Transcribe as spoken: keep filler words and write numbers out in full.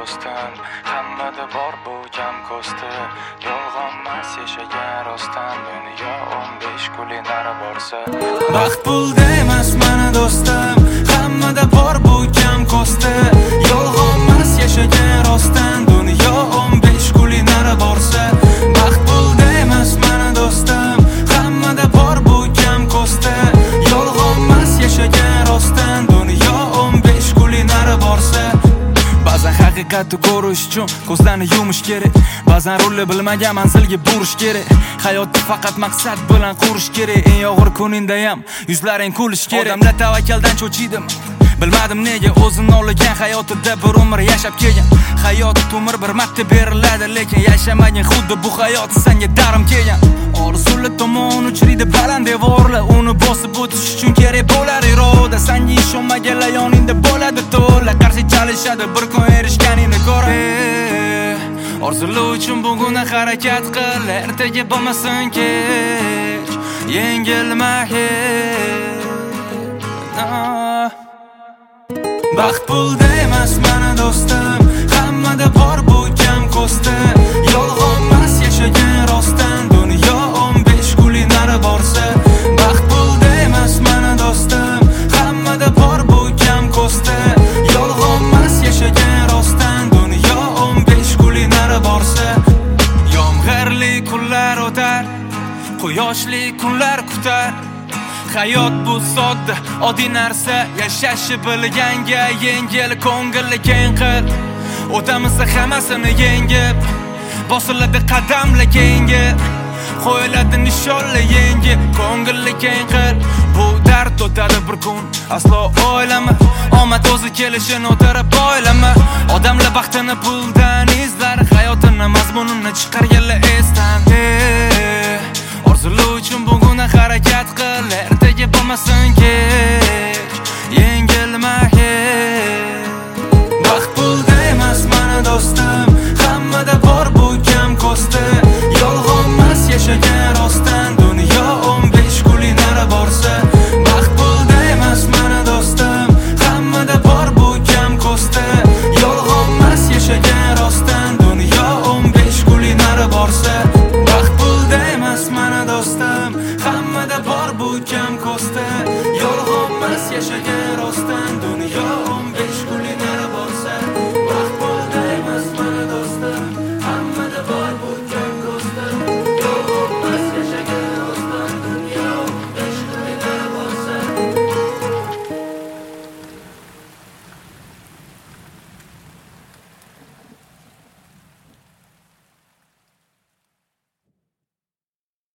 do'stim, hammada bor bu jam ko'sti. Yolg'onmas yashagan rostdan, dunyo o'n besh kuli nari borsa. Baxt pulda emas mana do'stim, hammada bor bu jam ko'sti. Yolg'onmas yashagan rostdan, dunyo o'n besh kuli nari borsa. Baxt pulda emas mana do'stim, hammada bor bu jam ko'sti. Yolg'onmas yashagan rostdan, dunyo o'n besh kuli nari borsa. Ba'zan haqiqatni ko'rish uchun ko'zlarni yumish kerak. Ba'zan rulni bilmagan manzilga burish kerak. Hayotni faqat maqsad bilan qurish kerak. Eng og'ir kuningda ham yuzlaring kulish kerak. Odamlar tavakkaldan cho'chidim. Bilmadim nega o'zini olagan hayotida bir umr yashab kelgan. Hayot umr bir marta beriladi, lekin yashamagin xuddi bu hayot senga darim kelgan. Orzular tomon uchraydi baland devorlar, uni bosib o'tish uchun kerak bo'lar iroda. Senga ishonmaganlar yoningda bo'ladi to'la, qarshi chalishadi bir kun erishganingni ko'rib. Orzular uchun bugun harakat qil, ertaga bo'lmasin kech. Yengilma hech. Baxt pulda emas mana do'stim, hammada bor bu jam ko'sti. Yolg'onmas yashagan rostdan, dunyo o'n besh kuli nari borsa. Baxt pulda emas mana do'stim, hammada bor bu jam ko'sti. Yolg'onmas yashagan rostdan, dunyo o'n besh kuli nari borsa. Yomg'irli kunlar o'tar, quyoshli kunlar kutar. Hayot bu sodda, oddiy narsa, yashashni bilganga yengil, ko'ngilli keng qil. O'tamiz hammasini yengib, bosiladi qadamlar keyingi, qo'yiladi nishonlar yangi, ko'ngilli keng qil. Bu dard o'tadi bir kun, aslo o'ylama, omad o'zi kelishini o'tirib o'ylama. Odamlar baxtini puldan izlar, hayotini mazmunini chiqarganlar esdan. Orzular uchun bugun harakat qil, ertaga bo'lmasin kech. Yangi